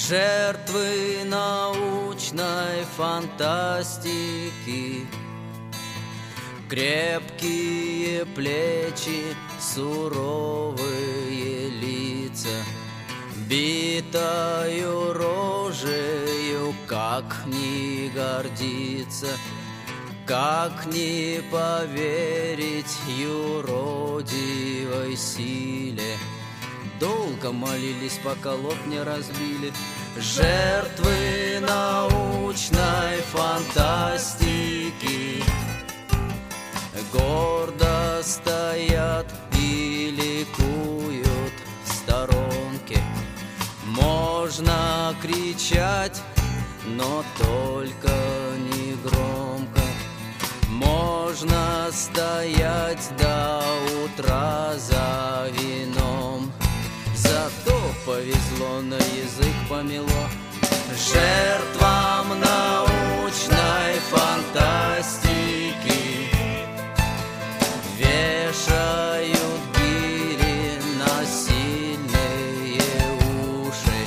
Жертвы научной фантастики, крепкие плечи, суровые лица, битою рожею, как не гордиться, как не поверить юродивой силе. Долго молились, пока лоб не разбили. Жертвы научной фантастики гордо стоят и ликуют в сторонке. Можно кричать, но только не громко. Можно стоять до утра за вином. Зато повезло, на язык помело. Жертвам научной фантастики вешают гири на сильные уши.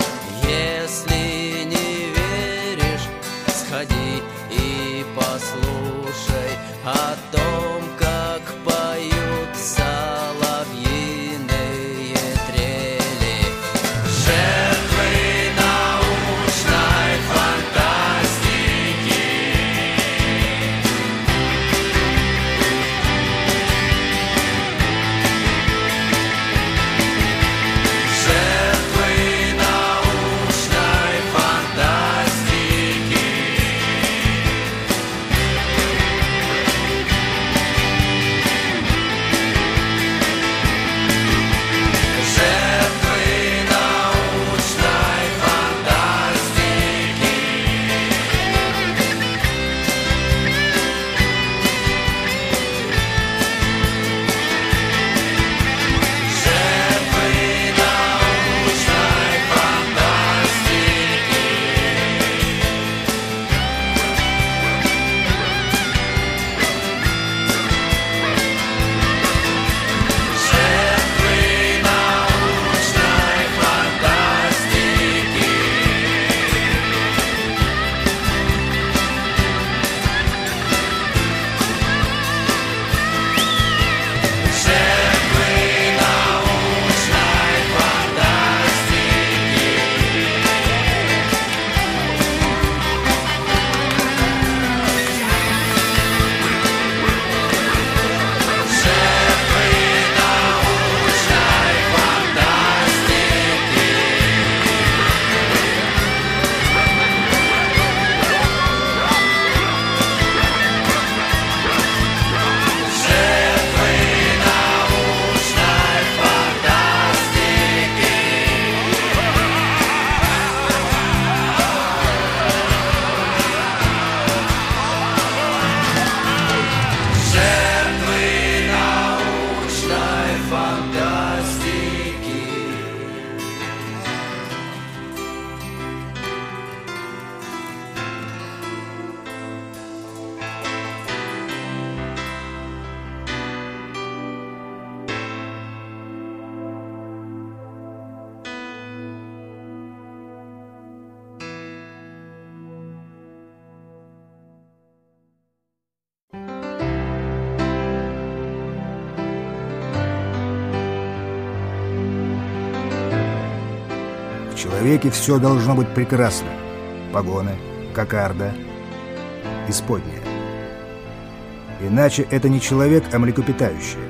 Если не веришь, сходи и послушай о том, как поют соловьиные трели. Жертвы научной фантастики. Жертвы научной фантастики. Жертвы научной фантастики. Жертвы научной фантастики. Жертвы научной фантастики. Жертвы научной фантастики. Жертвы научной фантастики. Жертвы научной фантастики. Жертвы научной фантастики. В человеке все должно быть прекрасно. Погоны, кокарда, исподняя. Иначе это не человек, а млекопитающее.